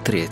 3.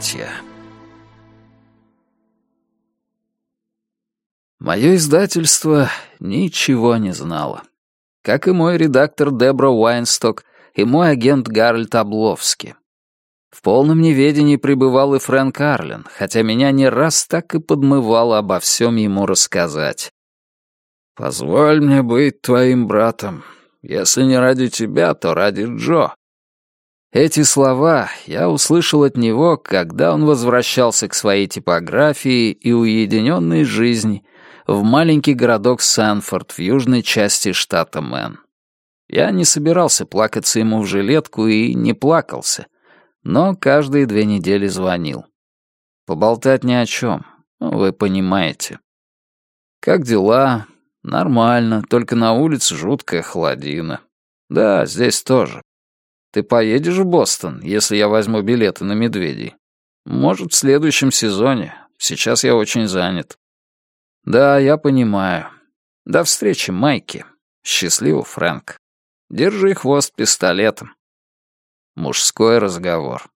Мое издательство ничего не знало. Как и мой редактор Дебра Уайнсток и мой агент Гарольд Обловский. В полном неведении пребывал и Фрэнк Арлен, хотя меня не раз так и подмывало обо всем ему рассказать. «Позволь мне быть твоим братом. Если не ради тебя, то ради Джо». Эти слова я услышал от него, когда он возвращался к своей типографии и уединенной жизни в маленький городок Сэнфорд в южной части штата Мэн. Я не собирался плакаться ему в жилетку и не плакался, но каждые 2 недели звонил. Поболтать ни о чем, вы понимаете. «Как дела?» «Нормально, только на улице жуткая холодина. Да, здесь тоже. Ты поедешь в Бостон, если я возьму билеты на «Медведей»? Может, в следующем сезоне. Сейчас я очень занят». «Да, я понимаю. До встречи, Майки. Счастливо, Фрэнк. Держи хвост пистолетом». Мужской разговор.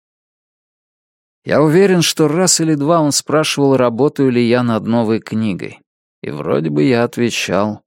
Я уверен, что раз или два он спрашивал, работаю ли я над новой книгой. И вроде бы я отвечал.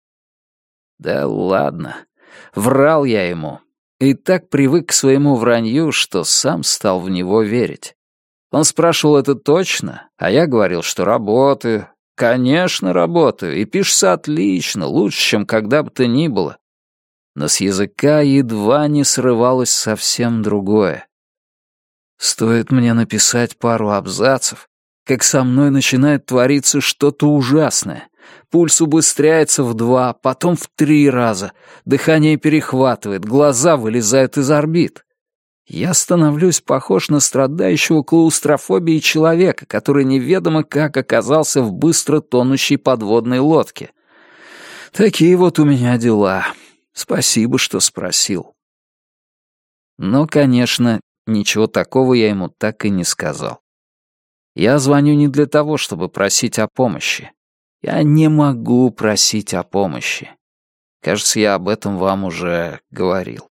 Да ладно. Врал я ему. И так привык к своему вранью, что сам стал в него верить. Он спрашивал это точно, а я говорил, что работаю. Конечно, работаю, и пишется отлично, лучше, чем когда бы то ни было. Но с языка едва не срывалось совсем другое. Стоит мне написать пару абзацев, как со мной начинает твориться что-то ужасное. Пульс убыстряется в 2, потом в 3 раза, дыхание перехватывает, глаза вылезают из орбит. Я становлюсь похож на страдающего клаустрофобией человека, который неведомо как оказался в быстро тонущей подводной лодке. Такие вот у меня дела. Спасибо, что спросил. Но, конечно, ничего такого я ему так и не сказал. Я звоню не для того, чтобы просить о помощи. Я не могу просить о помощи. Кажется, я об этом вам уже говорил.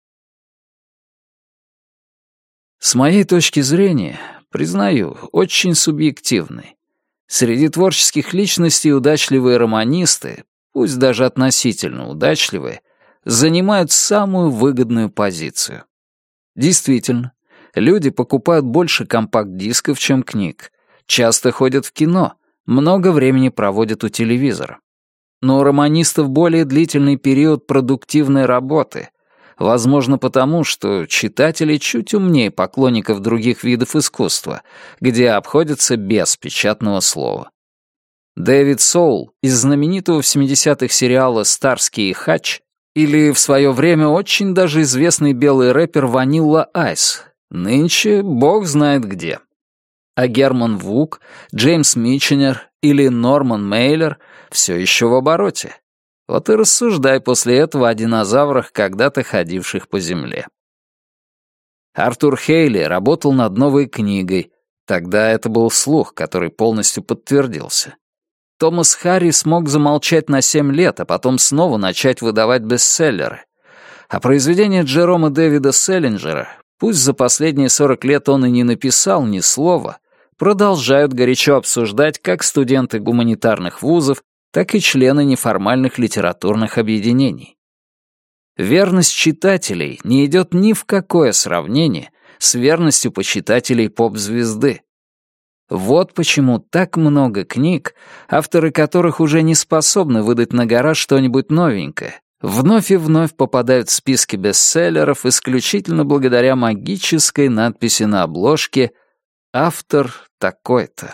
С моей точки зрения, признаю, очень субъективный. Среди творческих личностей удачливые романисты, пусть даже относительно удачливые, занимают самую выгодную позицию. Действительно, люди покупают больше компакт-дисков, чем книг, часто ходят в кино, много времени проводят у телевизора. Но у романистов более длительный период продуктивной работы, возможно потому, что читатели чуть умнее поклонников других видов искусства, где обходятся без печатного слова. Дэвид Соул из знаменитого в 70-х сериала «Старский и Хатч» или в свое время очень даже известный белый рэпер Ванилла Айс, нынче бог знает где. А Герман Вук, Джеймс Митченер или Норман Мейлер все еще в обороте. Вот и рассуждай после этого о динозаврах, когда-то ходивших по земле. Артур Хейли работал над новой книгой. Тогда это был слух, который полностью подтвердился. Томас Харри смог замолчать на 7 лет, а потом снова начать выдавать бестселлеры. А произведения Джерома Дэвида Селлинджера, пусть за последние 40 лет он и не написал ни слова, продолжают горячо обсуждать как студенты гуманитарных вузов, так и члены неформальных литературных объединений. Верность читателей не идет ни в какое сравнение с верностью почитателей поп-звезды. Вот почему так много книг, авторы которых уже не способны выдать на гора что-нибудь новенькое, вновь и вновь попадают в списки бестселлеров исключительно благодаря магической надписи на обложке «Автор такой-то».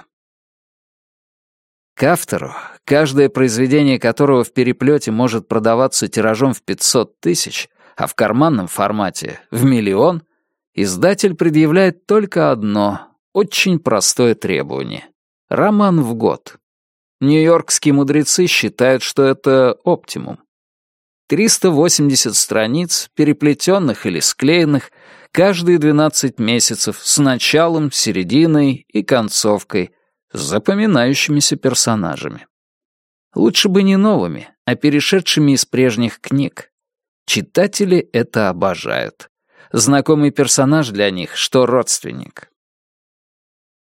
К автору, каждое произведение которого в переплете может продаваться тиражом в 500 тысяч, а в карманном формате — в 1 000 000, издатель предъявляет только одно, очень простое требование — роман в год. Нью-Йоркские мудрецы считают, что это оптимум. 380 страниц, переплетенных или склеенных, каждые 12 месяцев, с началом, серединой и концовкой, с запоминающимися персонажами. Лучше бы не новыми, а перешедшими из прежних книг. Читатели это обожают. Знакомый персонаж для них, что родственник.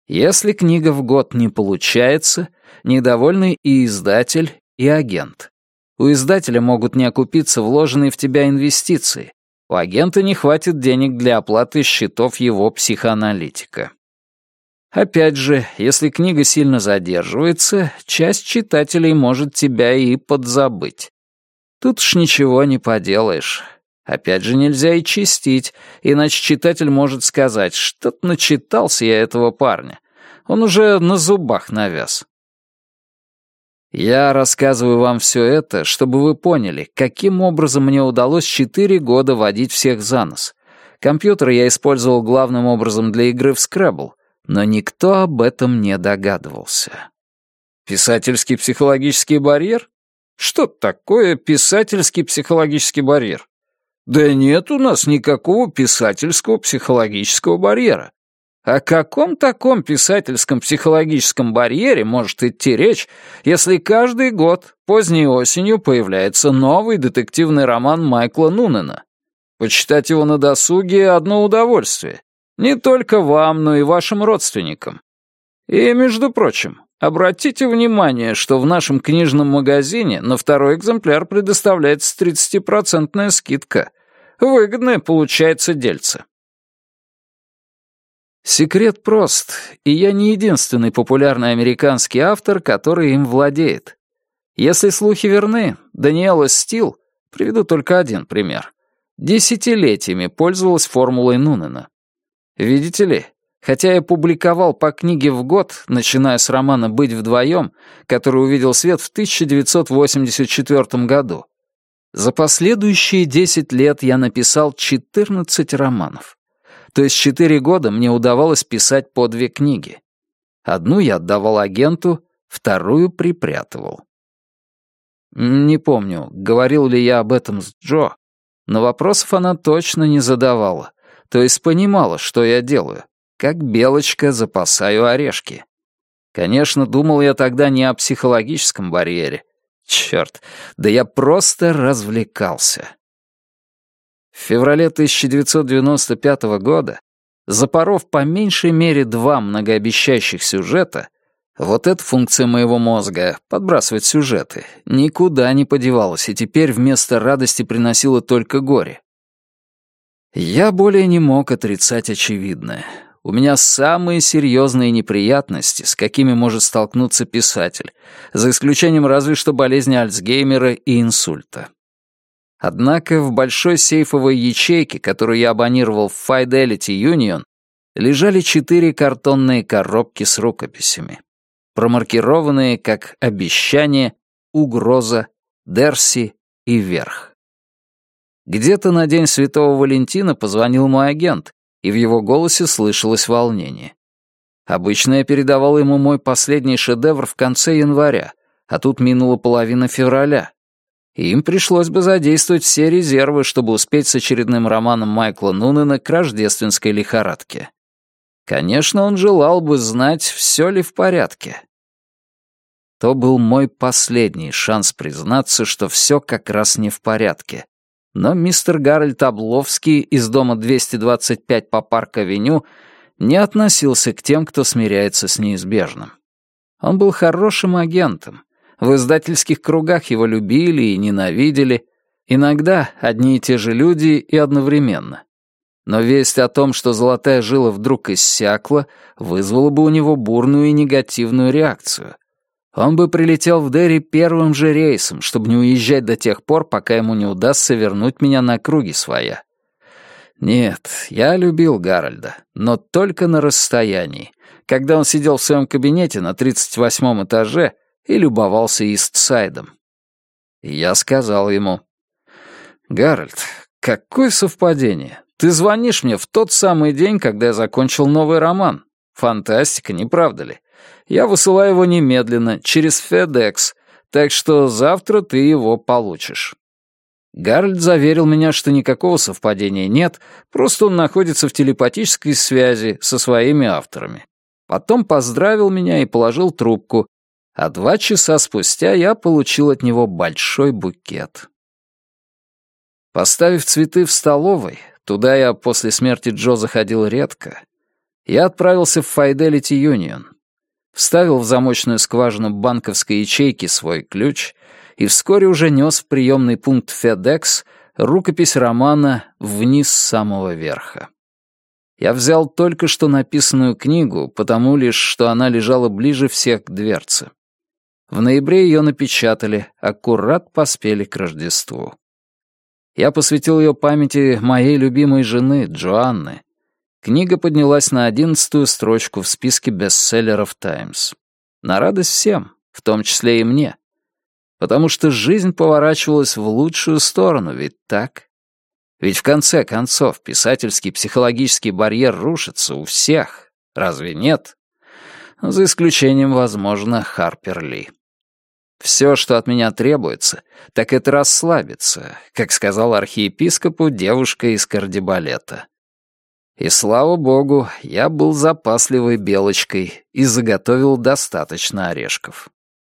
Если книга в год не получается, недовольны и издатель, и агент. У издателя могут не окупиться вложенные в тебя инвестиции. У агента не хватит денег для оплаты счетов его психоаналитика. Опять же, если книга сильно задерживается, часть читателей может тебя и подзабыть. Тут уж ничего не поделаешь. Опять же, нельзя и чистить, иначе читатель может сказать: что-то начитался я этого парня. Он уже на зубах навяз. Я рассказываю вам все это, чтобы вы поняли, каким образом мне удалось 4 года водить всех за нос. Компьютер я использовал главным образом для игры в Scrabble, но никто об этом не догадывался. Писательский психологический барьер? Что такое писательский психологический барьер? Да нет у нас никакого писательского психологического барьера. О каком таком писательском психологическом барьере может идти речь, если каждый год поздней осенью появляется новый детективный роман Майкла Нунена? Почитать его на досуге — одно удовольствие. Не только вам, но и вашим родственникам. И, между прочим, обратите внимание, что в нашем книжном магазине на второй экземпляр предоставляется 30% скидка. Выгодное получается дельце. Секрет прост, и я не единственный популярный американский автор, который им владеет. Если слухи верны, Даниэла Стил, приведу только один пример, десятилетиями пользовалась формулой Нунена. Видите ли, хотя я публиковал по книге в год, начиная с романа «Быть вдвоем», который увидел свет в 1984 году, за последующие 10 лет я написал 14 романов. То есть 4 года мне удавалось писать по 2 книги. Одну я отдавал агенту, вторую припрятывал. Не помню, говорил ли я об этом с Джо, но вопросов она точно не задавала, то есть понимала, что я делаю, как белочка запасаю орешки. Конечно, думал я тогда не о психологическом барьере. Черт, да я просто развлекался. В феврале 1995 года, запоров по меньшей мере 2 многообещающих сюжета, вот эта функция моего мозга, подбрасывать сюжеты, никуда не подевалась и теперь вместо радости приносила только горе. Я более не мог отрицать очевидное. У меня самые серьезные неприятности, с какими может столкнуться писатель, за исключением разве что болезни Альцгеймера и инсульта. Однако в большой сейфовой ячейке, которую я абонировал в Fidelity Union, лежали 4 картонные коробки с рукописями, промаркированные как «Обещание», «Угроза», «Дерси» и «Верх». Где-то на День Святого Валентина позвонил мой агент, и в его голосе слышалось волнение. Обычно я передавал ему мой последний шедевр в конце января, а тут минула половина февраля. И им пришлось бы задействовать все резервы, чтобы успеть с очередным романом Майкла Нунена к рождественской лихорадке. Конечно, он желал бы знать, все ли в порядке. То был мой последний шанс признаться, что все как раз не в порядке. Но мистер Гарольд Обловский из дома 225 по Парк-авеню не относился к тем, кто смиряется с неизбежным. Он был хорошим агентом. В издательских кругах его любили и ненавидели. Иногда одни и те же люди и одновременно. Но весть о том, что золотая жила вдруг иссякла, вызвала бы у него бурную и негативную реакцию. Он бы прилетел в Дерри первым же рейсом, чтобы не уезжать до тех пор, пока ему не удастся вернуть меня на круги своя. Нет, я любил Гарольда, но только на расстоянии, когда он сидел в своем кабинете на 38-м этаже и любовался Истсайдом. И я сказал ему: «Гарольд, какое совпадение! Ты звонишь мне в тот самый день, когда я закончил новый роман. Фантастика, не правда ли? Я высылаю его немедленно, через FedEx, так что завтра ты его получишь». Гарольд заверил меня, что никакого совпадения нет, просто он находится в телепатической связи со своими авторами. Потом поздравил меня и положил трубку, а 2 часа спустя я получил от него большой букет. Поставив цветы в столовой, туда я после смерти Джо заходил редко, Я отправился в Fidelity Union, вставил в замочную скважину банковской ячейки свой ключ и вскоре уже нес в приемный пункт FedEx рукопись романа вниз с самого верха. Я взял только что написанную книгу, потому лишь, что она лежала ближе всех к дверце. В ноябре ее напечатали, аккурат поспели к Рождеству. Я посвятил ее памяти моей любимой жены, Джоанны. Книга поднялась на 11-ю строчку в списке бестселлеров «Таймс». На радость всем, в том числе и мне. Потому что жизнь поворачивалась в лучшую сторону, ведь так? Ведь в конце концов писательский психологический барьер рушится у всех, разве нет? За исключением, возможно, Харпер Ли. Все, что от меня требуется, так это расслабиться, как сказал архиепископу девушка из Кардебалета. И слава богу, я был запасливой белочкой и заготовил достаточно орешков.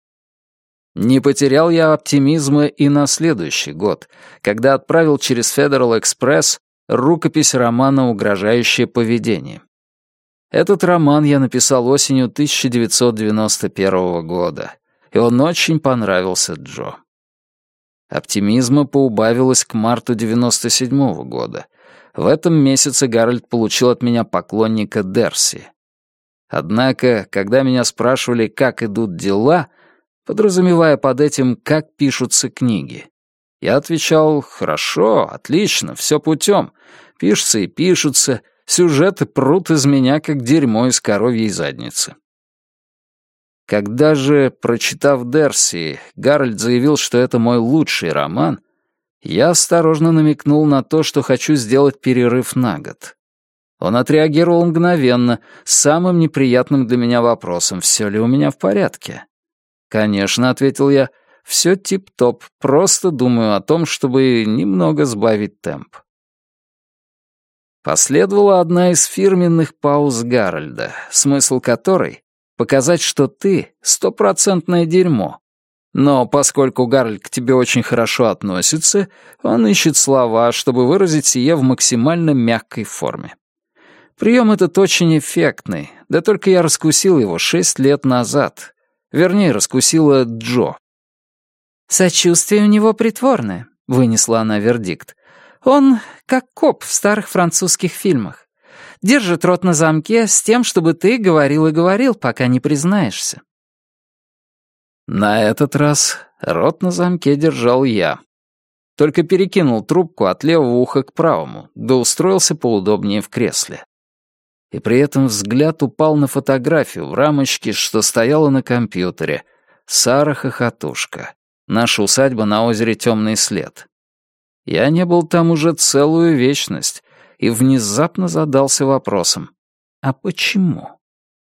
Не потерял я оптимизма и на следующий год, когда отправил через Federal Express рукопись романа «Угрожающее поведение». Этот роман я написал осенью 1991 года, и он очень понравился Джо. Оптимизма поубавилось к марту 1997 года. В этом месяце Гарольд получил от меня поклонника Дерси. Однако, когда меня спрашивали, как идут дела, подразумевая под этим, как пишутся книги, я отвечал: «Хорошо, отлично, все путем. Пишутся и пишутся, сюжеты прут из меня, как дерьмо из коровьей задницы». Когда же, прочитав Дерси, Гарольд заявил, что это мой лучший роман, я осторожно намекнул на то, что хочу сделать перерыв на год. Он отреагировал мгновенно, с самым неприятным для меня вопросом: «Все ли у меня в порядке?» «Конечно», — ответил я, — «все тип-топ, просто думаю о том, чтобы немного сбавить темп». Последовала одна из фирменных пауз Гарольда, смысл которой — показать, что ты — стопроцентное дерьмо. Но поскольку Гарольд к тебе очень хорошо относится, он ищет слова, чтобы выразить сие в максимально мягкой форме. Прием этот очень эффектный, да только я раскусил его 6 лет назад. Вернее, раскусила Джо. «Сочувствие у него притворное», — вынесла она вердикт. «Он как коп в старых французских фильмах. Держит рот на замке с тем, чтобы ты говорил и говорил, пока не признаешься». На этот раз рот на замке держал я. Только перекинул трубку от левого уха к правому, да устроился поудобнее в кресле. И при этом взгляд упал на фотографию в рамочке, что стояла на компьютере. Сара-хохотушка. Наша усадьба на озере Темный след. Я не был там уже целую вечность и внезапно задался вопросом: а почему?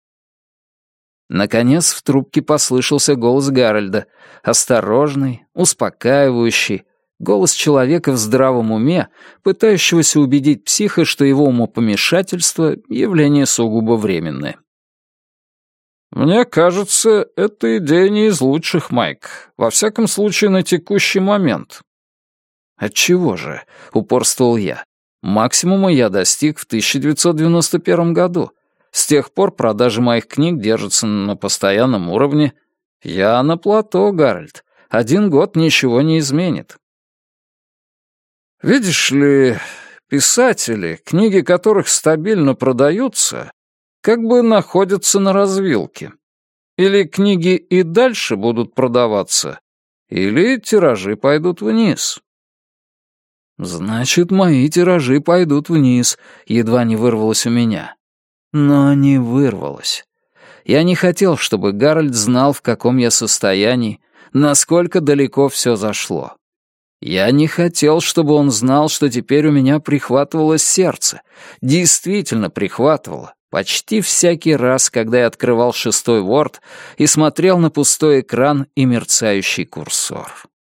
Наконец в трубке послышался голос Гарольда, осторожный, успокаивающий, голос человека в здравом уме, пытающегося убедить психа, что его умопомешательство — явление сугубо временное. «Мне кажется, эта идея не из лучших, Майк. Во всяком случае, на текущий момент». «Отчего же?» — упорствовал я. «Максимума я достиг в 1991 году. С тех пор продажи моих книг держатся на постоянном уровне. Я на плато, Гарольд. 1 год ничего не изменит». «Видишь ли, писатели, книги которых стабильно продаются, как бы находятся на развилке. Или книги и дальше будут продаваться, или тиражи пойдут вниз». «Значит, мои тиражи пойдут вниз», — едва не вырвалось у меня. Но не вырвалось. Я не хотел, чтобы Гарольд знал, в каком я состоянии, насколько далеко все зашло. Я не хотел, чтобы он знал, что теперь у меня прихватывало сердце. Действительно прихватывало. Почти всякий раз, когда я открывал 6-й Word и смотрел на пустой экран и мерцающий курсор.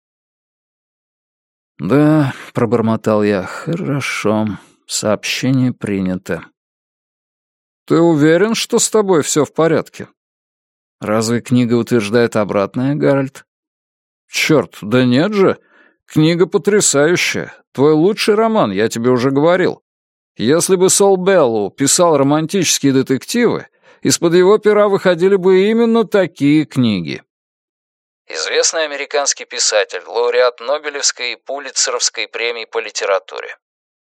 «Да», — пробормотал я, — «хорошо. Сообщение принято». «Ты уверен, что с тобой все в порядке?» «Разве книга утверждает обратное, Гарольд?» «Черт, да нет же. Книга потрясающая. Твой лучший роман, я тебе уже говорил. Если бы Сол Беллоу писал романтические детективы, из-под его пера выходили бы именно такие книги. Известный американский писатель, лауреат Нобелевской и Пулитцеровской премий по литературе.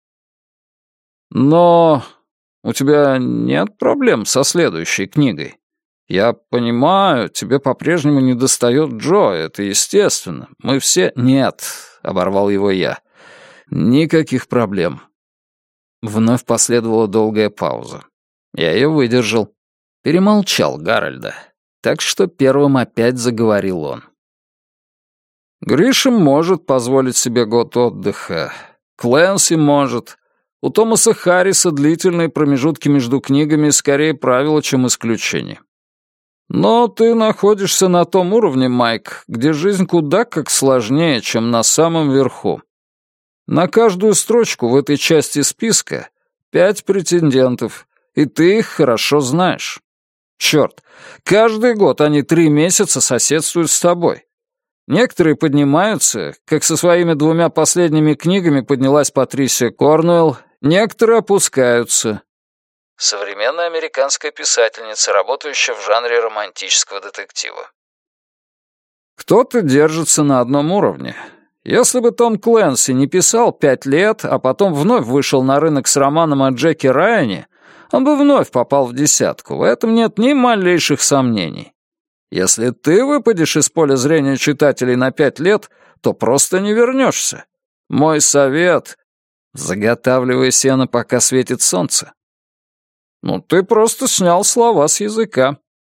Но у тебя нет проблем со следующей книгой? Я понимаю, тебе по-прежнему недостает Джо, это естественно. Мы все... Нет, оборвал его я. Никаких проблем. Вновь последовала долгая пауза. Я ее выдержал. Перемолчал Гарольда. Так что первым опять заговорил он. Гришем может позволить себе год отдыха. Клэнси может. У Томаса Харриса длительные промежутки между книгами скорее правило, чем исключение. Но ты находишься на том уровне, Майк, где жизнь куда как сложнее, чем на самом верху. На каждую строчку в этой части списка 5 претендентов, и ты их хорошо знаешь. Черт, каждый год они 3 месяца соседствуют с тобой. Некоторые поднимаются, как со своими 2 последними книгами поднялась Патрисия Корнуэлл, некоторые опускаются. Современная американская писательница, работающая в жанре романтического детектива. Кто-то держится на одном уровне. Если бы Том Клэнси не писал 5 лет, а потом вновь вышел на рынок с романом о Джеке Райане, он бы вновь попал в десятку, в этом нет ни малейших сомнений. Если ты выпадешь из поля зрения читателей на 5 лет, то просто не вернешься. Мой совет — заготавливай сено, пока светит солнце. Ну, ты просто снял слова с языка.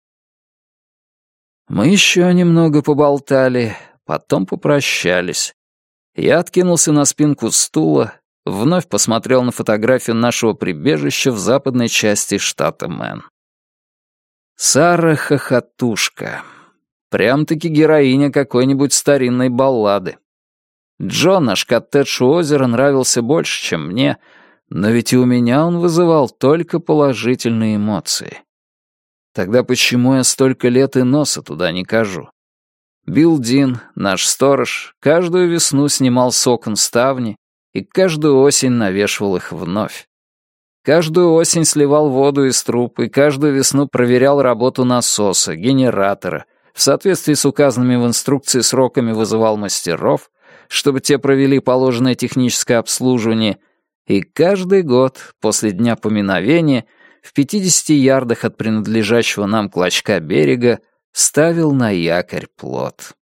Мы еще немного поболтали, потом попрощались. Я откинулся на спинку стула, вновь посмотрел на фотографию нашего прибежища в западной части штата Мэн. Сара хохотушка. Прям-таки героиня какой-нибудь старинной баллады. Джо, наш коттедж у озера, нравился больше, чем мне, но ведь и у меня он вызывал только положительные эмоции. Тогда почему я столько лет и носа туда не кажу? Билл Дин, наш сторож, каждую весну снимал с окон ставни и каждую осень навешивал их вновь. Каждую осень сливал воду из труб и каждую весну проверял работу насоса, генератора, в соответствии с указанными в инструкции сроками вызывал мастеров, чтобы те провели положенное техническое обслуживание, и каждый год, после дня поминовения, в 50 ярдах от принадлежащего нам клочка берега, ставил на якорь плот.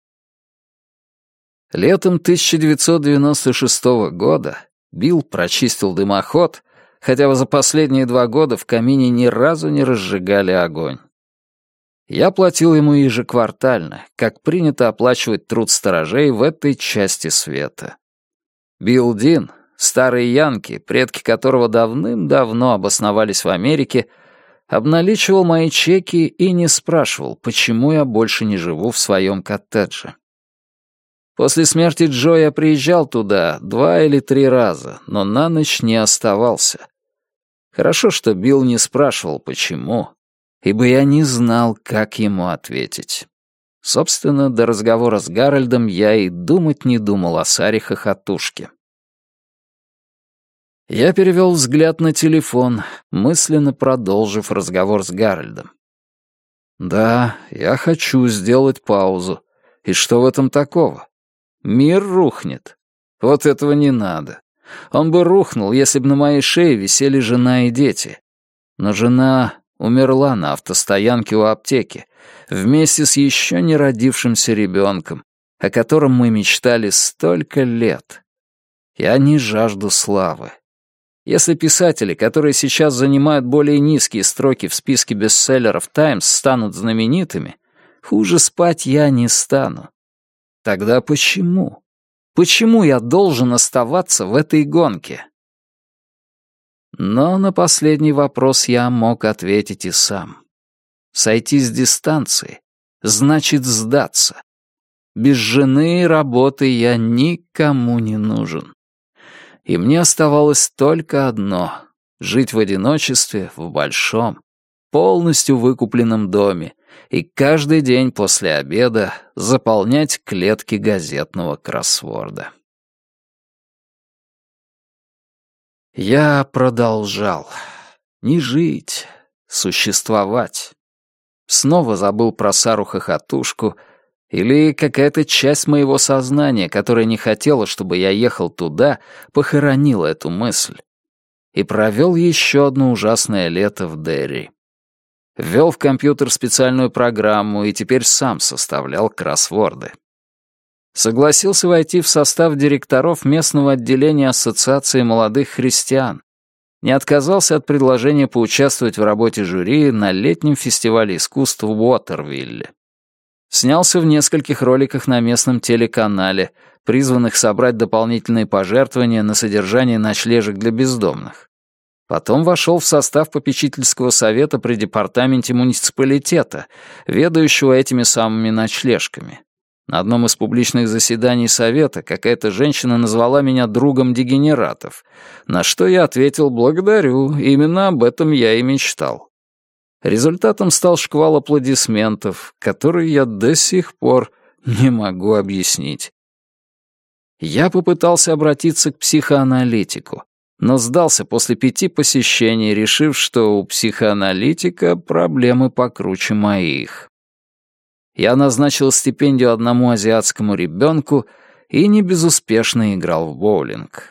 Летом 1996 года Билл прочистил дымоход, хотя за последние 2 года в камине ни разу не разжигали огонь. Я платил ему ежеквартально, как принято оплачивать труд сторожей в этой части света. Билл Дин, старый янки, предки которого давным-давно обосновались в Америке, обналичивал мои чеки и не спрашивал, почему я больше не живу в своем коттедже. После смерти Джо я приезжал туда 2 или 3 раза, но на ночь не оставался. Хорошо, что Билл не спрашивал, почему, ибо я не знал, как ему ответить. Собственно, до разговора с Гарольдом я и думать не думал о Саре хохотушке. Я перевел взгляд на телефон, мысленно продолжив разговор с Гарольдом. Да, я хочу сделать паузу. И что в этом такого? Мир рухнет. Вот этого не надо. Он бы рухнул, если бы на моей шее висели жена и дети. Но жена умерла на автостоянке у аптеки, вместе с еще не родившимся ребенком, о котором мы мечтали столько лет. Я не жажду славы. Если писатели, которые сейчас занимают более низкие строки в списке бестселлеров «Таймс», станут знаменитыми, хуже спать я не стану. Тогда почему? Почему я должен оставаться в этой гонке? Но на последний вопрос я мог ответить и сам. Сойти с дистанции значит сдаться. Без жены и работы я никому не нужен. И мне оставалось только одно — жить в одиночестве в большом, полностью выкупленном доме и каждый день после обеда заполнять клетки газетного кроссворда. Я продолжал. Не жить, существовать. Снова забыл про Сару-хохотушку, или какая-то часть моего сознания, которая не хотела, чтобы я ехал туда, похоронила эту мысль. И провел еще одно ужасное лето в Дерри. Ввел в компьютер специальную программу и теперь сам составлял кроссворды. Согласился войти в состав директоров местного отделения Ассоциации молодых христиан. Не отказался от предложения поучаствовать в работе жюри на летнем фестивале искусств в Уотервилле. Снялся в нескольких роликах на местном телеканале, призванных собрать дополнительные пожертвования на содержание ночлежек для бездомных. Потом вошел в состав попечительского совета при департаменте муниципалитета, ведающего этими самыми ночлежками. На одном из публичных заседаний совета какая-то женщина назвала меня другом дегенератов, на что я ответил «благодарю, именно об этом я и мечтал». Результатом стал шквал аплодисментов, который я до сих пор не могу объяснить. Я попытался обратиться к психоаналитику, но сдался после 5 посещений, решив, что у психоаналитика проблемы покруче моих. Я назначил стипендию одному азиатскому ребенку и не безуспешно играл в боулинг.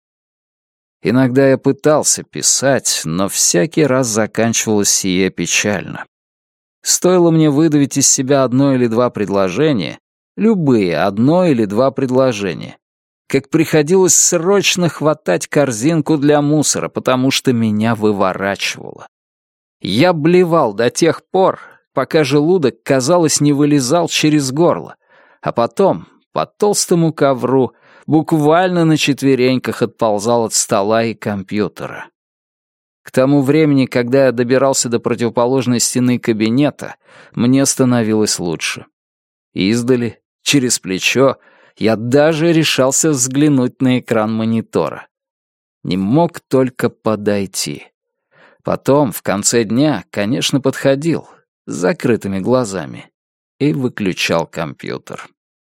Иногда я пытался писать, но всякий раз заканчивалось сие печально. Стоило мне выдавить из себя 1 или 2 предложения, любые 1 или 2 предложения, как приходилось срочно хватать корзинку для мусора, потому что меня выворачивало. Я блевал до тех пор, пока желудок, казалось, не вылезал через горло, а потом, по толстому ковру, буквально на четвереньках отползал от стола и компьютера. К тому времени, когда я добирался до противоположной стены кабинета, мне становилось лучше. Издали, через плечо, я даже решался взглянуть на экран монитора. Не мог только подойти. Потом, в конце дня, конечно, подходил, с закрытыми глазами, и выключал компьютер.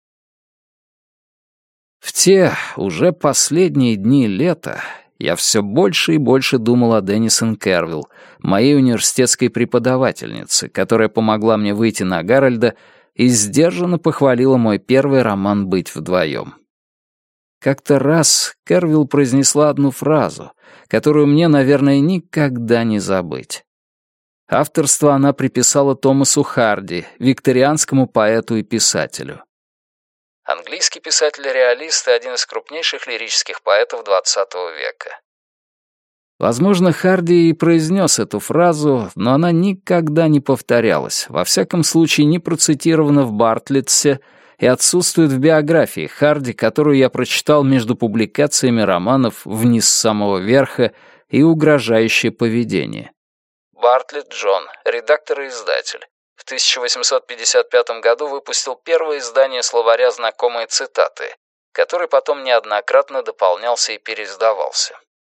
В те уже последние дни лета я все больше и больше думал о Деннисон Кервилл, моей университетской преподавательнице, которая помогла мне выйти на Гарольда и сдержанно похвалила мой первый роман «Быть вдвоем». Как-то раз Кервилл произнесла одну фразу, которую мне, наверное, никогда не забыть. Авторство она приписала Томасу Харди, викторианскому поэту и писателю. Английский писатель-реалист и один из крупнейших лирических поэтов XX века. Возможно, Харди и произнес эту фразу, но она никогда не повторялась, во всяком случае не процитирована в Бартлетсе и отсутствует в биографии Харди, которую я прочитал между публикациями романов «Вниз с самого верха» и «Угрожающее поведение». Бартлетт Джон, редактор и издатель. В 1855 году выпустил первое издание словаря «Знакомые цитаты», который потом неоднократно дополнялся и переиздавался.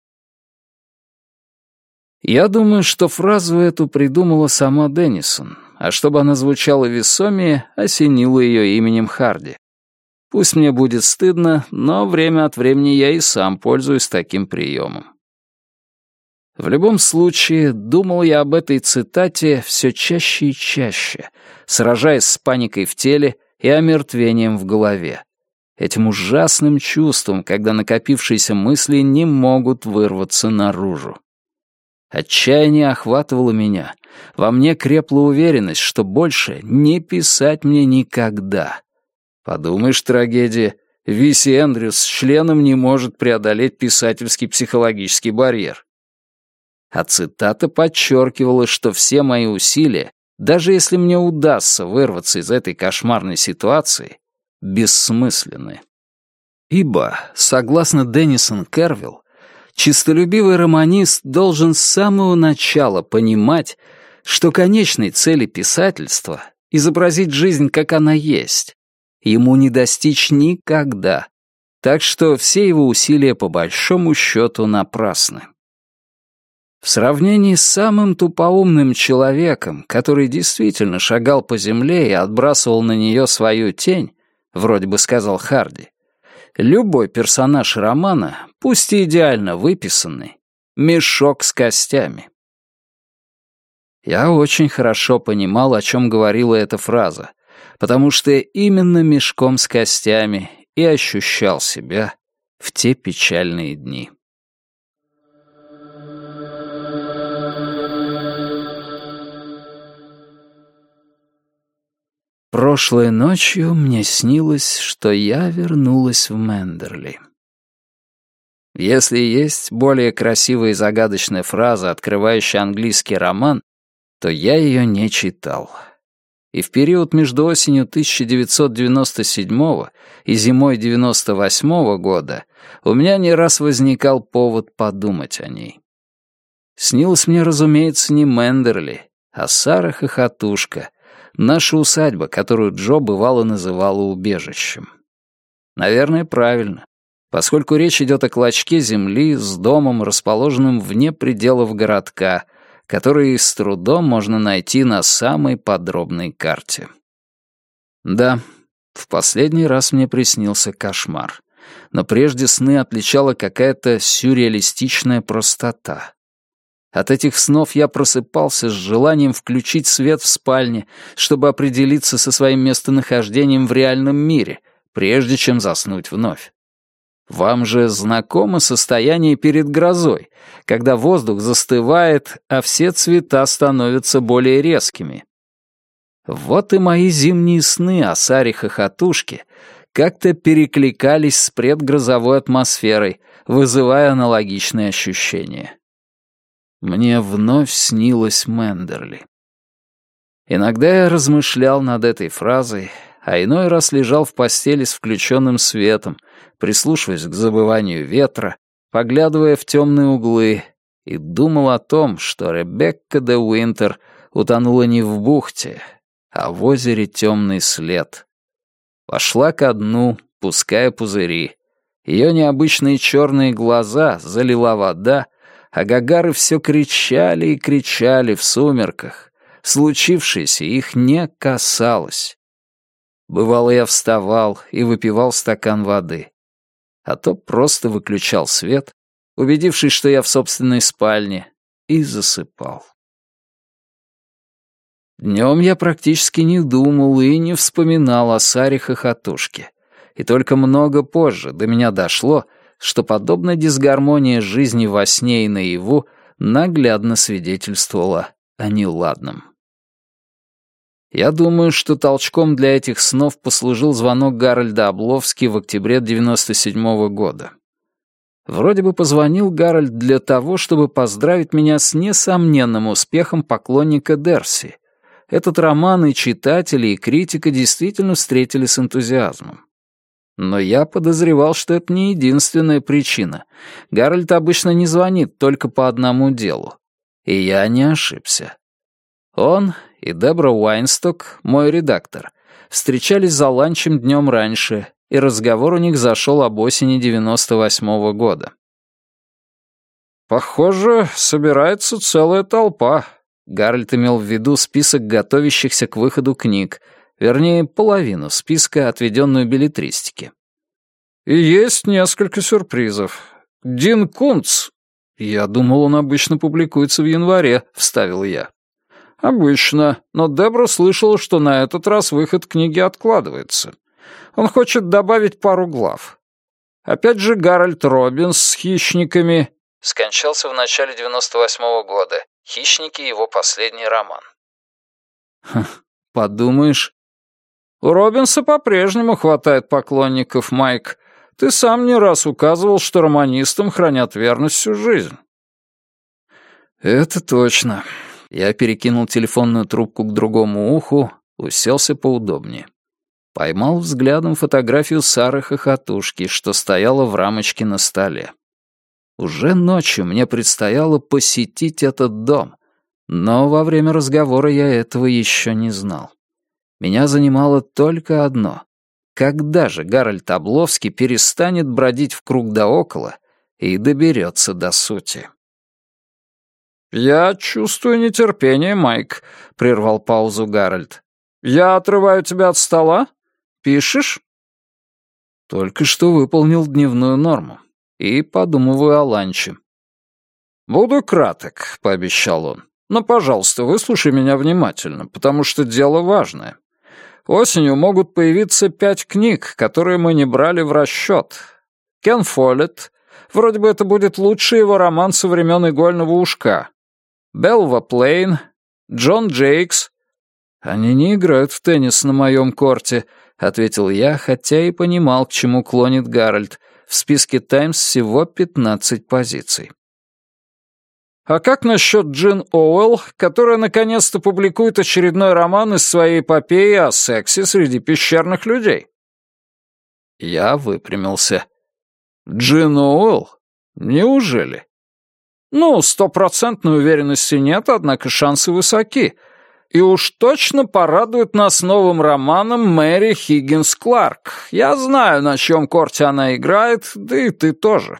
Я думаю, что фразу эту придумала сама Деннисон, а чтобы она звучала весомее, осенила ее именем Харди. Пусть мне будет стыдно, но время от времени я и сам пользуюсь таким приемом. В любом случае, думал я об этой цитате все чаще и чаще, сражаясь с паникой в теле и омертвением в голове. Этим ужасным чувством, когда накопившиеся мысли не могут вырваться наружу. Отчаяние охватывало меня. Во мне крепла уверенность, что больше не писать мне никогда. Подумаешь, трагедия. Виси Эндрюс с членом не может преодолеть писательский психологический барьер. А цитата подчеркивала, что все мои усилия, даже если мне удастся вырваться из этой кошмарной ситуации, бессмысленны. Ибо, согласно Деннисон Кервилл, чистолюбивый романист должен с самого начала понимать, что конечной цели писательства — изобразить жизнь, как она есть. Ему не достичь никогда, так что все его усилия по большому счету напрасны. В сравнении с самым тупоумным человеком, который действительно шагал по земле и отбрасывал на нее свою тень, вроде бы сказал Харди, Любой персонаж романа, пусть и идеально выписанный, мешок с костями. Я очень хорошо понимал, о чем говорила эта фраза, потому что именно мешком с костями и ощущал себя в те печальные дни. Прошлой ночью мне снилось, что я вернулась в Мендерли. Если есть более красивая и загадочная фраза, открывающая английский роман, то я ее не читал. И в период между осенью 1997 и зимой 1998 года у меня не раз возникал повод подумать о ней. Снилось мне, разумеется, не Мендерли, а Сара-хохотушка, наша усадьба, которую Джо бывало называла убежищем. Наверное, правильно, поскольку речь идет о клочке земли с домом, расположенным вне пределов городка, который с трудом можно найти на самой подробной карте. Да, в последний раз мне приснился кошмар, но прежде сны отличала какая-то сюрреалистичная простота. От этих снов я просыпался с желанием включить свет в спальне, чтобы определиться со своим местонахождением в реальном мире, прежде чем заснуть вновь. Вам же знакомо состояние перед грозой, когда воздух застывает, а все цвета становятся более резкими. Вот и мои зимние сны о Саре-хохотушке как-то перекликались с предгрозовой атмосферой, вызывая аналогичные ощущения. Мне вновь снилось Мендерли. Иногда я размышлял над этой фразой, а иной раз лежал в постели с включенным светом, прислушиваясь к забыванию ветра, поглядывая в темные углы, и думал о том, что Ребекка де Уинтер утонула не в бухте, а в озере Темный след. Пошла ко дну, пуская пузыри. Ее необычные черные глаза залила вода, а гагары все кричали и кричали в сумерках. Случившееся их не касалось. Бывало, я вставал и выпивал стакан воды. А то просто выключал свет, убедившись, что я в собственной спальне, и засыпал. Днем я практически не думал и не вспоминал о Саре-хохотушке. И только много позже до меня дошло, что подобная дисгармония жизни во сне и наяву наглядно свидетельствовала о неладном. Я думаю, что толчком для этих снов послужил звонок Гарольда Обловски в октябре 1997 года. Вроде бы позвонил Гарольд для того, чтобы поздравить меня с несомненным успехом поклонника Дерси. Этот роман и читатели, и критика действительно встретили с энтузиазмом. Но я подозревал, что это не единственная причина. Гарольд обычно не звонит только по одному делу. И я не ошибся. Он и Дебра Уайнсток, мой редактор, встречались за ланчем днем раньше, и разговор у них зашел об осени 98 года. «Похоже, собирается целая толпа», — Гарольд имел в виду список готовящихся к выходу книг, вернее, половину списка, отведенную беллетристике. «И есть несколько сюрпризов. Дин Кунц...» «Я думал, он обычно публикуется в январе», — вставил я. «Обычно, но Дебра слышала, что на этот раз выход книги откладывается. Он хочет добавить пару глав. Опять же Гарольд Робинс с «Хищниками». Скончался в начале 98 года. «Хищники» — его последний роман. Подумаешь. У Робинса по-прежнему хватает поклонников, Майк. Ты сам не раз указывал, что романистам хранят верность всю жизнь. Это точно. Я перекинул телефонную трубку к другому уху, уселся поудобнее. Поймал взглядом фотографию Сары-хохотушки, что стояла в рамочке на столе. Уже ночью мне предстояло посетить этот дом, но во время разговора я этого еще не знал. Меня занимало только одно. Когда же Гарольд Обловский перестанет бродить в круг да около и доберется до сути? «Я чувствую нетерпение, Майк», — прервал паузу Гарольд. «Я отрываю тебя от стола? Пишешь?» Только что выполнил дневную норму. И подумываю о ланче. «Буду краток», — пообещал он. «Но, пожалуйста, выслушай меня внимательно, потому что дело важное. Осенью могут появиться 5 книг, которые мы не брали в расчет. Кен Фоллетт, вроде бы это будет лучший его роман со времен «Игольного ушка». Белва Плейн, Джон Джейкс. «Они не играют в теннис на моем корте», — ответил я, хотя и понимал, к чему клонит Гарольд. В списке «Таймс» всего 15 позиций. «А как насчет Джин Оуэлл, которая наконец-то публикует очередной роман из своей эпопеи о сексе среди пещерных людей?» Я выпрямился. «Джин Оуэлл? Неужели?» «Ну, 100% уверенности нет, однако шансы высоки. И уж точно порадует нас новым романом Мэри Хиггинс Кларк. Я знаю, на чьем корте она играет, да и ты тоже».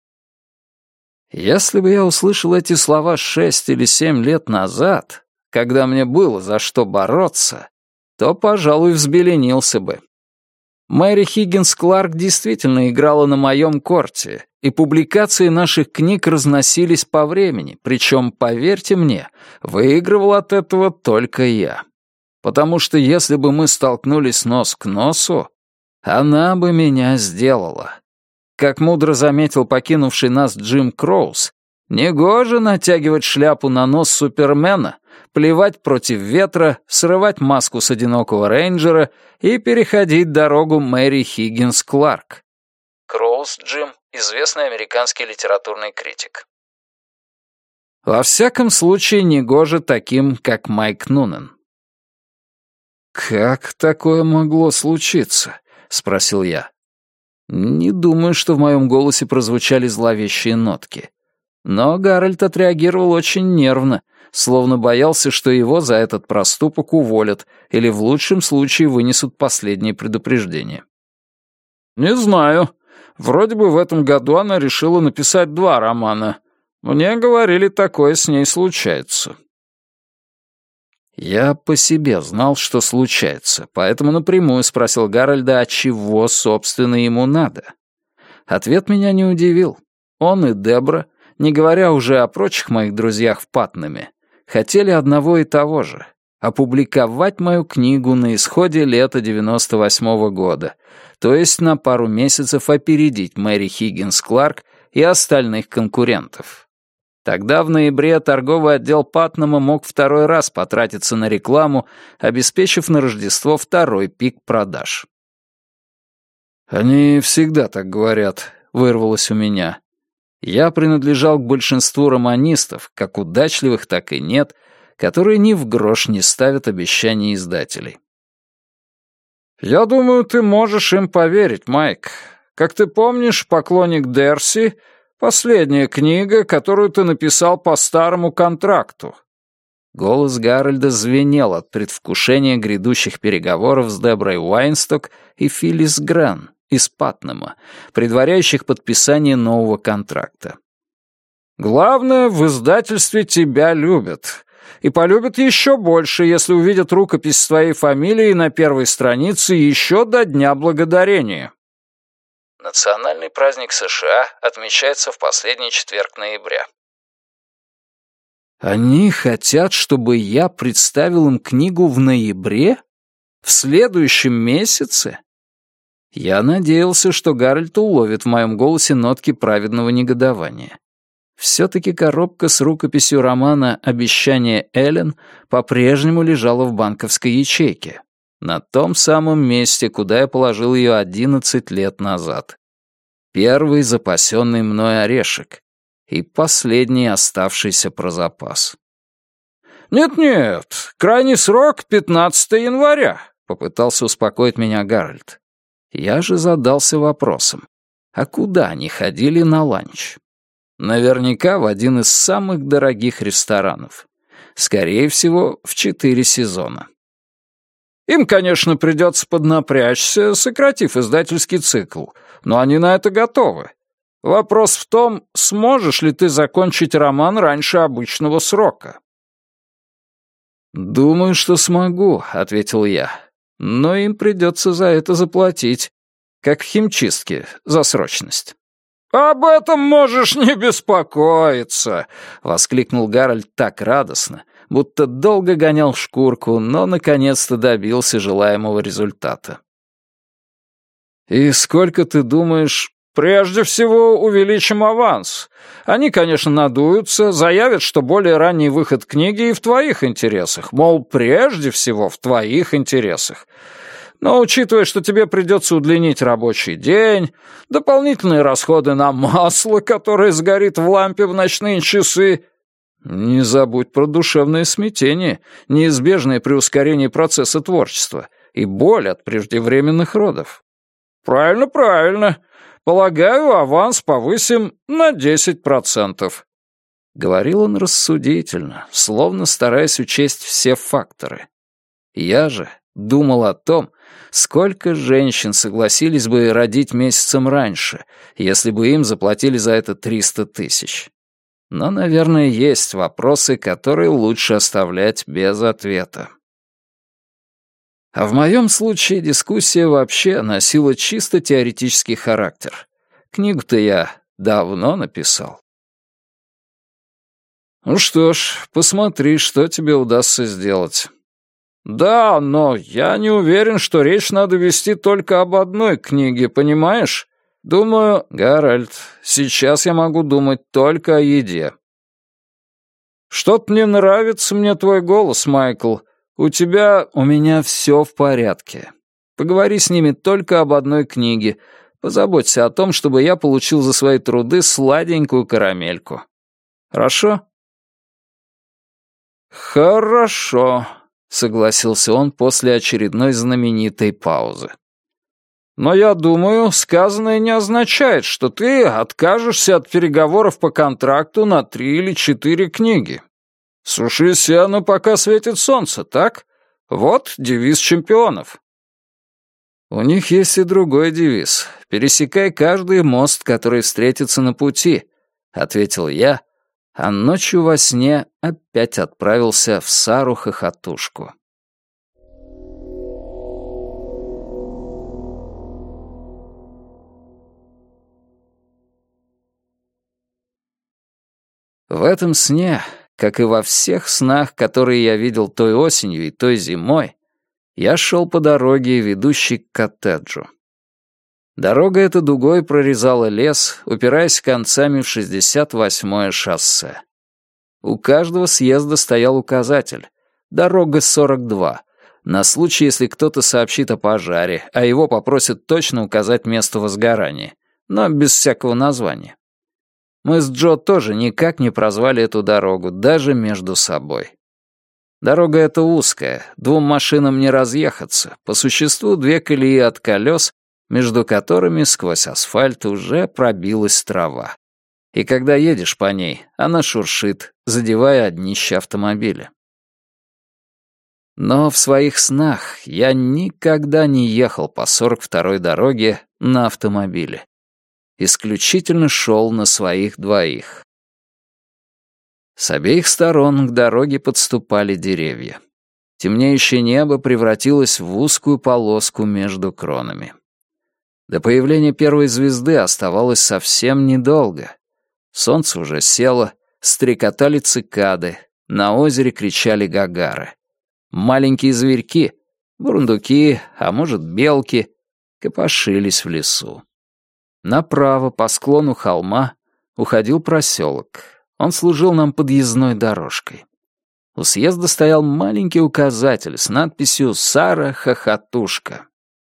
Если бы я услышал эти слова 6 или 7 лет назад, когда мне было за что бороться, то, пожалуй, взбеленился бы. Мэри Хиггинс Кларк действительно играла на моем корте, и публикации наших книг разносились по времени, причем, поверьте мне, выигрывал от этого только я. Потому что если бы мы столкнулись нос к носу, она бы меня сделала. Как мудро заметил покинувший нас Джим Кроуз, негоже натягивать шляпу на нос Супермена, плевать против ветра, срывать маску с одинокого рейнджера и переходить дорогу Мэри Хиггинс Кларк. Кроуз Джим, известный американский литературный критик. Во всяком случае, негоже таким, как Майк Нунен. «Как такое могло случиться?» — спросил я. Не думаю, что в моем голосе прозвучали зловещие нотки. Но Гарольд отреагировал очень нервно, словно боялся, что его за этот проступок уволят или в лучшем случае вынесут последнее предупреждение. «Не знаю. Вроде бы в этом году она решила написать 2 романа. Мне говорили, такое с ней случается». Я по себе знал, что случается, поэтому напрямую спросил Гарольда, а чего, собственно, ему надо. Ответ меня не удивил. Он и Дебра, не говоря уже о прочих моих друзьях в Патнаме, хотели одного и того же — опубликовать мою книгу на исходе лета 98-го года, то есть на пару месяцев опередить Мэри Хиггинс Кларк и остальных конкурентов. Тогда в ноябре торговый отдел Патнама мог 2-й раз потратиться на рекламу, обеспечив на Рождество 2-й пик продаж. «Они всегда так говорят», — вырвалось у меня. Я принадлежал к большинству романистов, как удачливых, так и нет, которые ни в грош не ставят обещаний издателей. «Я думаю, ты можешь им поверить, Майк. Как ты помнишь, «Поклонник Дерси» — последняя книга, которую ты написал по старому контракту». Голос Гарольда звенел от предвкушения грядущих переговоров с Деброй Уайнсток и Филлис Гран из Патнама, предваряющих подписание нового контракта. «Главное, в издательстве тебя любят. И полюбят еще больше, если увидят рукопись с твоей фамилией на первой странице еще до Дня Благодарения». Национальный праздник США отмечается в последний четверг ноября. Они хотят, чтобы я представил им книгу в ноябре? В следующем месяце? Я надеялся, что Гарольд уловит в моем голосе нотки праведного негодования. Все-таки коробка с рукописью романа «Обещание Эллен» по-прежнему лежала в банковской ячейке. На том самом месте, куда я положил ее 11 лет назад. Первый запасенный мной орешек и последний оставшийся про запас. «Нет-нет, крайний срок — 15 января», — попытался успокоить меня Гарольд. Я же задался вопросом, а куда они ходили на ланч? Наверняка в один из самых дорогих ресторанов. Скорее всего, в 4 сезона. Им, конечно, придется поднапрячься, сократив издательский цикл, но они на это готовы. Вопрос в том, сможешь ли ты закончить роман раньше обычного срока. «Думаю, что смогу», — ответил я. «Но им придется за это заплатить. как в химчистке, за срочность. «Об этом можешь не беспокоиться», — воскликнул Гарольд так радостно, будто долго гонял шкурку, но наконец-то добился желаемого результата. «И сколько, ты думаешь...» «Прежде всего увеличим аванс. Они, конечно, надуются, заявят, что более ранний выход книги и в твоих интересах, мол, прежде всего в твоих интересах. Но учитывая, что тебе придется удлинить рабочий день, дополнительные расходы на масло, которое сгорит в лампе в ночные часы...» «Не забудь про душевное смятение, неизбежное при ускорении процесса творчества, и боль от преждевременных родов». «Правильно, правильно. Полагаю, аванс повысим на 10%. Говорил он рассудительно, словно стараясь учесть все факторы. Я же думал о том, сколько женщин согласились бы родить месяцем раньше, если бы им заплатили за это 300 тысяч. Но, наверное, есть вопросы, которые лучше оставлять без ответа. А в моем случае дискуссия вообще носила чисто теоретический характер. Книгу-то я давно написал. Ну что ж, посмотри, что тебе удастся сделать. Да, но я не уверен, что речь надо вести только об одной книге, понимаешь? Думаю, Гарольд, сейчас я могу думать только о еде. Что-то не нравится мне твой голос, Майкл. У меня все в порядке. Поговори с ними только об одной книге. Позаботься о том, чтобы я получил за свои труды сладенькую карамельку. Хорошо? Хорошо, согласился он после очередной знаменитой паузы. Но я думаю, сказанное не означает, что ты откажешься от переговоров по контракту на 3 или 4 книги. Суши сено, пока светит солнце, так? Вот девиз чемпионов. У них есть и другой девиз. «Пересекай каждый мост, который встретится на пути», — ответил я, а ночью во сне опять отправился в Сару-хохотушку. В этом сне, как и во всех снах, которые я видел той осенью и той зимой, я шел по дороге, ведущей к коттеджу. Дорога эта дугой прорезала лес, упираясь концами в 68-е шоссе. У каждого съезда стоял указатель «Дорога 42», на случай, если кто-то сообщит о пожаре, а его попросят точно указать место возгорания, но без всякого названия. Мы с Джо тоже никак не прозвали эту дорогу, даже между собой. Дорога эта узкая, 2 машинам не разъехаться, по существу 2 колеи от колес, между которыми сквозь асфальт уже пробилась трава. И когда едешь по ней, она шуршит, задевая днище автомобиля. Но в своих снах я никогда не ехал по 42-й дороге на автомобиле. Исключительно шел на своих двоих. С обеих сторон к дороге подступали деревья. Темнеющее небо превратилось в узкую полоску между кронами. До появления первой звезды оставалось совсем недолго. Солнце уже село, стрекотали цикады, на озере кричали гагары. Маленькие зверьки, бурундуки, а может белки, копошились в лесу. Направо, по склону холма, уходил проселок. Он служил нам подъездной дорожкой. У съезда стоял маленький указатель с надписью «Сара-хохотушка».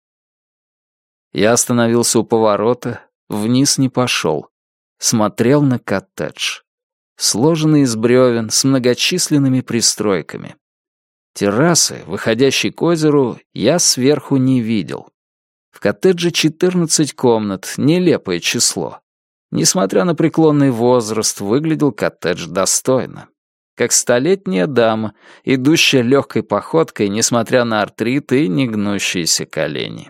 Я остановился у поворота, вниз не пошел. Смотрел на коттедж. Сложенный из бревен, с многочисленными пристройками. Террасы, выходящей к озеру, я сверху не видел. В коттедже 14 комнат, нелепое число. Несмотря на преклонный возраст, выглядел коттедж достойно. Как столетняя дама, идущая легкой походкой, несмотря на артрит и негнущиеся колени.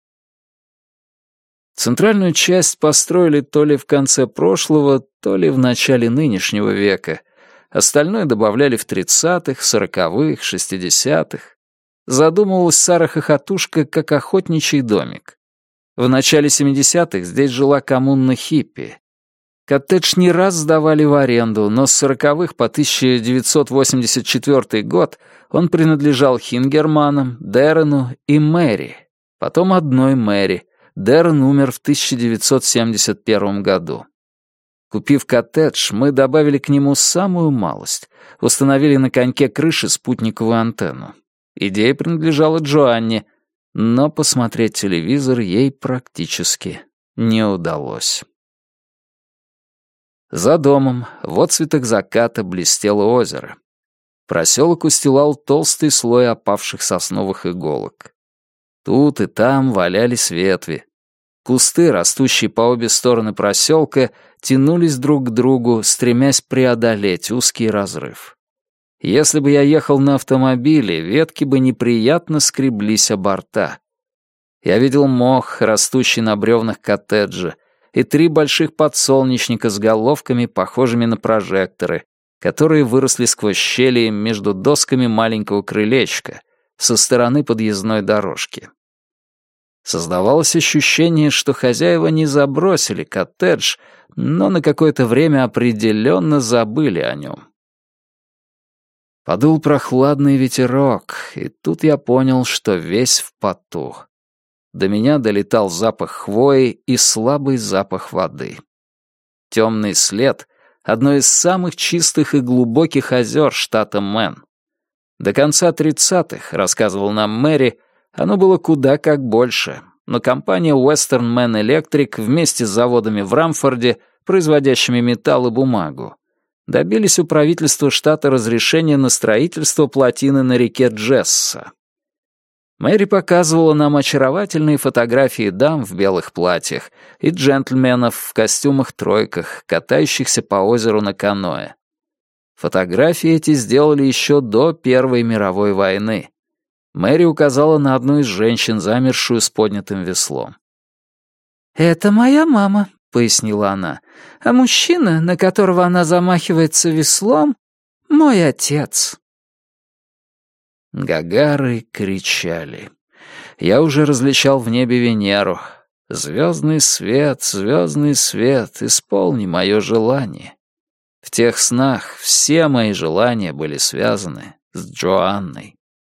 Центральную часть построили то ли в конце прошлого, то ли в начале нынешнего века. Остальное добавляли в 30-х, 40-х, 60-х. Задумывалась Сара-хохотушка как охотничий домик. В начале 70-х здесь жила коммуна хиппи. Коттедж не раз сдавали в аренду, но с 40-х по 1984 год он принадлежал Хингерманам, Дерену и Мэри. Потом одной Мэри. Дерен умер в 1971 году. Купив коттедж, мы добавили к нему самую малость. Установили на коньке крыши спутниковую антенну. Идея принадлежала Джоанне, но посмотреть телевизор ей практически не удалось. За домом, в отцветах заката, блестело озеро. Проселок устилал толстый слой опавших сосновых иголок. Тут и там валялись ветви. Кусты, растущие по обе стороны проселка, тянулись друг к другу, стремясь преодолеть узкий разрыв. Если бы я ехал на автомобиле, ветки бы неприятно скреблись о борта. Я видел мох, растущий на бревнах коттеджа, и 3 больших подсолнечника с головками, похожими на прожекторы, которые выросли сквозь щели между досками маленького крылечка со стороны подъездной дорожки. Создавалось ощущение, что хозяева не забросили коттедж, но на какое-то время определенно забыли о нем. Подул прохладный ветерок, и тут я понял, что весь в поту. До меня долетал запах хвои и слабый запах воды. Темный след — одно из самых чистых и глубоких озер штата Мэн. До конца 30-х, рассказывал нам Мэри, оно было куда как больше, но компания Western Man Electric вместе с заводами в Рамфорде, производящими металл и бумагу, добились у правительства штата разрешения на строительство плотины на реке Джесса. Мэри показывала нам очаровательные фотографии дам в белых платьях и джентльменов в костюмах-тройках, катающихся по озеру на каноэ. Фотографии эти сделали еще до Первой мировой войны. Мэри указала на одну из женщин, замершую с поднятым веслом. «Это моя мама», — пояснила она, «а мужчина, на которого она замахивается веслом, мой отец». Гагары кричали. Я уже различал в небе Венеру. «Звездный свет, исполни мое желание». В тех снах все мои желания были связаны с Джоанной.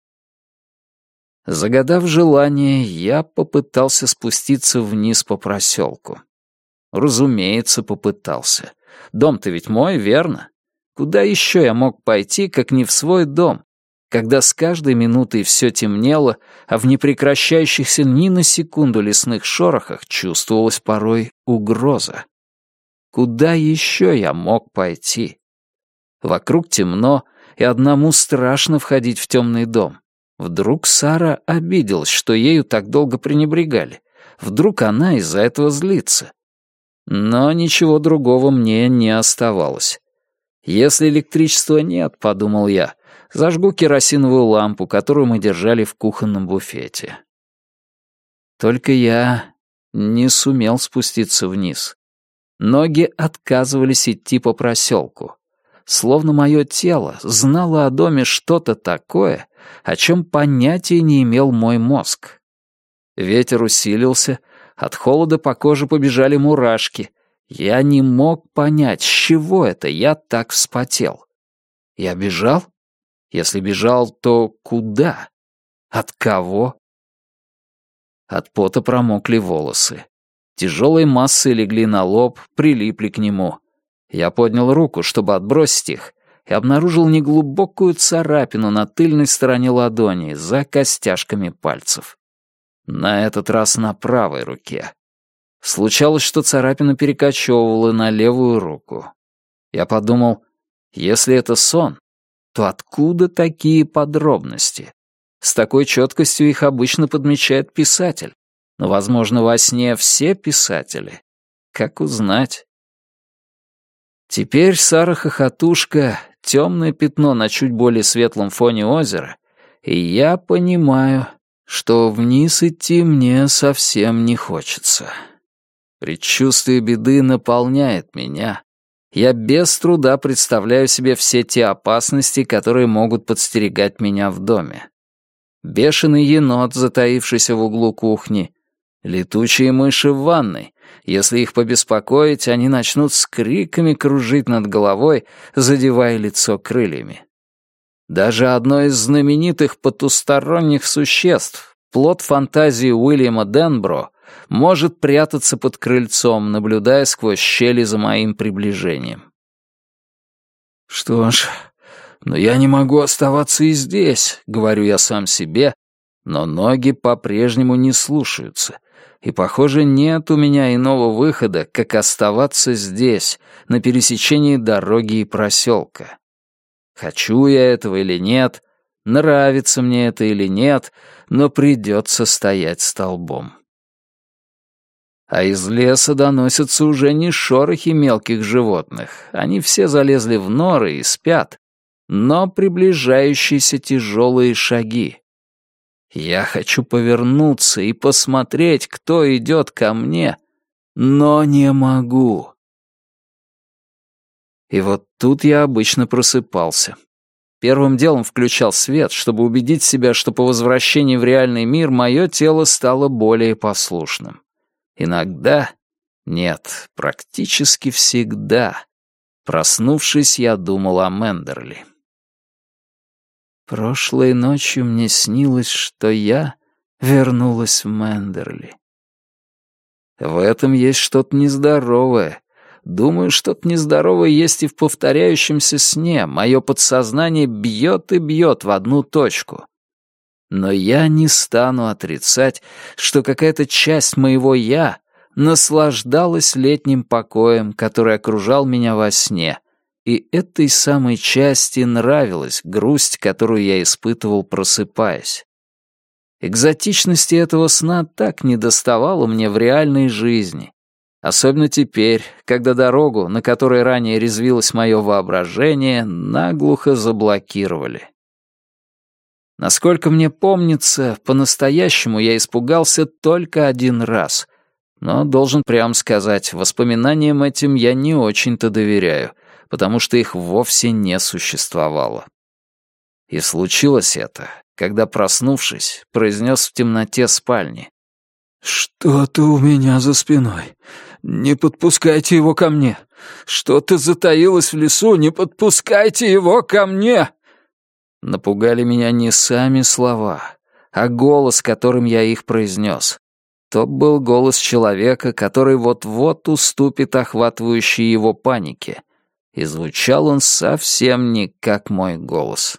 Загадав желание, я попытался спуститься вниз по проселку. Разумеется, попытался. Дом-то ведь мой, верно? Куда еще я мог пойти, как не в свой дом, когда с каждой минутой все темнело, а в непрекращающихся ни на секунду лесных шорохах чувствовалась порой угроза? Куда еще я мог пойти? Вокруг темно, и одному страшно входить в темный дом. Вдруг Сара обиделась, что ею так долго пренебрегали. Вдруг она из-за этого злится. Но ничего другого мне не оставалось. Если электричества нет, подумал я, зажгу керосиновую лампу, которую мы держали в кухонном буфете. Только я не сумел спуститься вниз. Ноги отказывались идти по проселку. Словно мое тело знало о доме что-то такое, о чем понятия не имел мой мозг. Ветер усилился, от холода по коже побежали мурашки. Я не мог понять, с чего это я так вспотел. Я бежал? Если бежал, то куда? От кого? От пота промокли волосы. Тяжелые массы легли на лоб, прилипли к нему. Я поднял руку, чтобы отбросить их, и обнаружил неглубокую царапину на тыльной стороне ладони, за костяшками пальцев. На этот раз на правой руке. Случалось, что царапина перекочевывала на левую руку. Я подумал, если это сон, то откуда такие подробности? С такой четкостью их обычно подмечает писатель. Но, возможно, во сне все писатели. Как узнать? Теперь Сара-хохотушка — темное пятно на чуть более светлом фоне озера, и я понимаю, что вниз идти мне совсем не хочется. Предчувствие беды наполняет меня. Я без труда представляю себе все те опасности, которые могут подстерегать меня в доме. Бешеный енот, затаившийся в углу кухни, Летучие мыши в ванной. Если их побеспокоить, они начнут с криками кружить над головой, задевая лицо крыльями. Даже одно из знаменитых потусторонних существ, плод фантазии Уильяма Денбро, может прятаться под крыльцом, наблюдая сквозь щели за моим приближением. «Что ж, но я не могу оставаться и здесь», — говорю я сам себе, но ноги по-прежнему не слушаются, и, похоже, нет у меня иного выхода, как оставаться здесь, на пересечении дороги и проселка. Хочу я этого или нет, нравится мне это или нет, но придется стоять столбом. А из леса доносятся уже не шорохи мелких животных, они все залезли в норы и спят, но приближающиеся тяжелые шаги. Я хочу повернуться и посмотреть, кто идет ко мне, но не могу. И вот тут я обычно просыпался. Первым делом включал свет, чтобы убедить себя, что по возвращении в реальный мир мое тело стало более послушным. Иногда, нет, практически всегда, проснувшись, я думал о Мендерли. Прошлой ночью мне снилось, что я вернулась в Мендерли. В этом есть что-то нездоровое. Думаю, что-то нездоровое есть и в повторяющемся сне. Мое подсознание бьет и бьет в одну точку. Но я не стану отрицать, что какая-то часть моего «я» наслаждалась летним покоем, который окружал меня во сне, и этой самой части нравилась грусть, которую я испытывал, просыпаясь. Экзотичности этого сна так недоставало мне в реальной жизни, особенно теперь, когда дорогу, на которой ранее резвилось мое воображение, наглухо заблокировали. Насколько мне помнится, по-настоящему я испугался только один раз. Но, должен прямо сказать, воспоминаниям этим я не очень-то доверяю, потому что их вовсе не существовало. И случилось это, когда, проснувшись, произнес в темноте спальни: «Что-то у меня за спиной. Не подпускайте его ко мне. Что-то затаилось в лесу. Не подпускайте его ко мне!» Напугали меня не сами слова, а голос, которым я их произнес. То был голос человека, который вот-вот уступит охватывающей его панике, и звучал он совсем не как мой голос.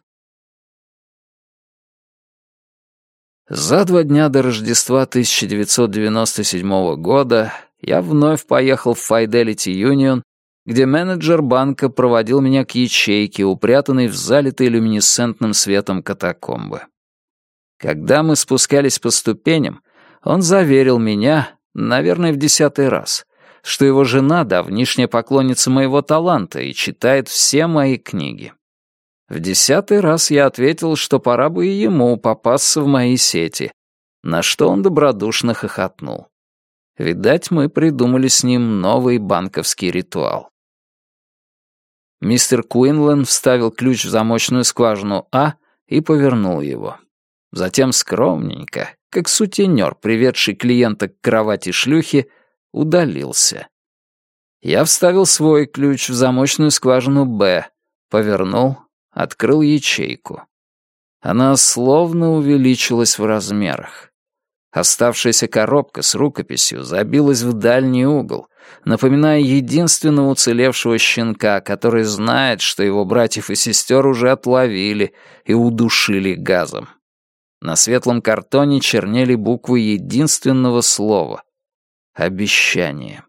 За 2 дня до Рождества 1997 года я вновь поехал в Fidelity Union, где менеджер банка проводил меня к ячейке, упрятанной в залитой люминесцентным светом катакомбы. Когда мы спускались по ступеням, он заверил меня, наверное, в 10-й раз, что его жена — давнишняя поклонница моего таланта и читает все мои книги. В 10-й раз я ответил, что пора бы и ему попасться в мои сети, на что он добродушно хохотнул. Видать, мы придумали с ним новый банковский ритуал. Мистер Куинлен вставил ключ в замочную скважину А и повернул его. Затем скромненько, как сутенер, приведший клиента к кровати шлюхи, удалился. Я вставил свой ключ в замочную скважину Б, повернул, открыл ячейку. Она словно увеличилась в размерах. Оставшаяся коробка с рукописью забилась в дальний угол, напоминая единственного уцелевшего щенка, который знает, что его братьев и сестер уже отловили и удушили газом. На светлом картоне чернели буквы единственного слова — обещание.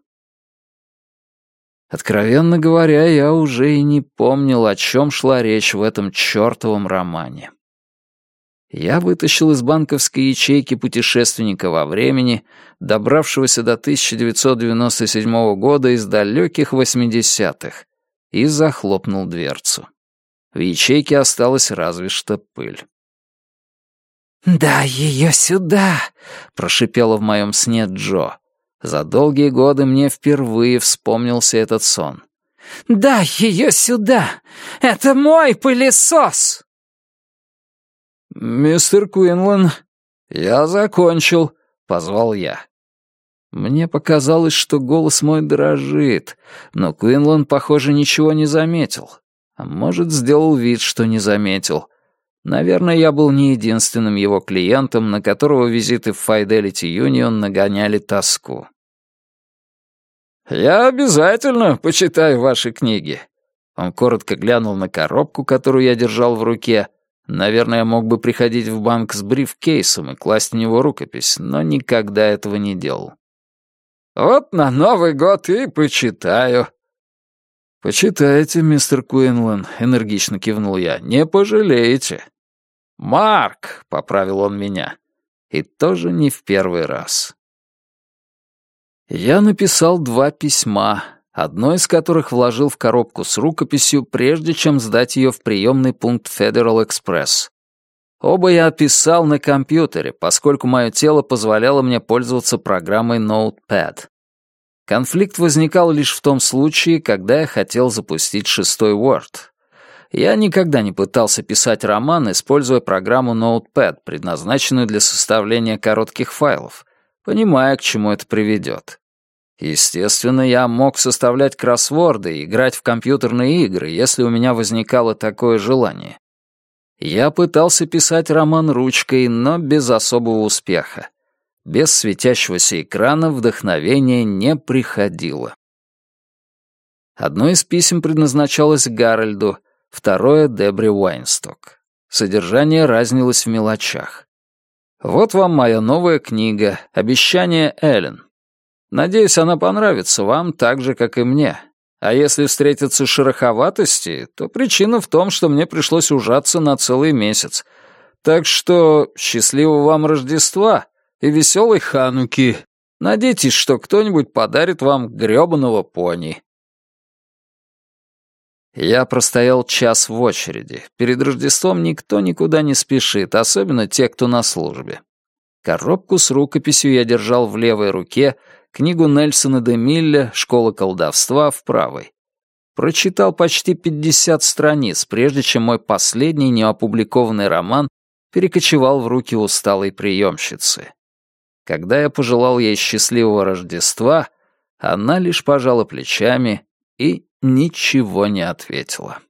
Откровенно говоря, я уже и не помнил, о чем шла речь в этом чертовом романе. Я вытащил из банковской ячейки путешественника во времени, добравшегося до 1997 года из далеких 80-х, и захлопнул дверцу. В ячейке осталась разве что пыль. «Дай ее сюда!» — прошипела в моем сне Джо. За долгие годы мне впервые вспомнился этот сон. «Дай ее сюда! Это мой пылесос!» «Мистер Куинлен, я закончил», — позвал я. Мне показалось, что голос мой дрожит, но Куинлан, похоже, ничего не заметил. А может, сделал вид, что не заметил. Наверное, я был не единственным его клиентом, на которого визиты в Fidelity Union нагоняли тоску. «Я обязательно почитаю ваши книги». Он коротко глянул на коробку, которую я держал в руке. Наверное, я мог бы приходить в банк с брифкейсом и класть в него рукопись, но никогда этого не делал. «Вот на Новый год и почитаю». «Почитайте, мистер Куинлан», — энергично кивнул я, — «не пожалеете». «Марк», — поправил он меня, и тоже не в первый раз. Я написал 2 письма, одно из которых вложил в коробку с рукописью, прежде чем сдать ее в приемный пункт Federal Express. Оба я писал на компьютере, поскольку мое тело позволяло мне пользоваться программой Notepad. Конфликт возникал лишь в том случае, когда я хотел запустить 6-й Word. Я никогда не пытался писать роман, используя программу Notepad, предназначенную для составления коротких файлов, понимая, к чему это приведет. Естественно, я мог составлять кроссворды и играть в компьютерные игры, если у меня возникало такое желание. Я пытался писать роман ручкой, но без особого успеха. Без светящегося экрана вдохновение не приходило. Одно из писем предназначалось Гарольду, второе — Дебре Уайнсток. Содержание разнилось в мелочах. «Вот вам моя новая книга «Обещание Эллен». Надеюсь, она понравится вам так же, как и мне. А если встретятся шероховатости, то причина в том, что мне пришлось ужаться на целый месяц. Так что счастливого вам Рождества и веселой Хануки. Надейтесь, что кто-нибудь подарит вам грёбаного пони». Я простоял час в очереди. Перед Рождеством никто никуда не спешит, особенно те, кто на службе. Коробку с рукописью я держал в левой руке, книгу Нельсона де Милля «Школа колдовства» в правой. Прочитал почти 50 страниц, прежде чем мой последний неопубликованный роман перекочевал в руки усталой приемщицы. Когда я пожелал ей счастливого Рождества, она лишь пожала плечами и ничего не ответила.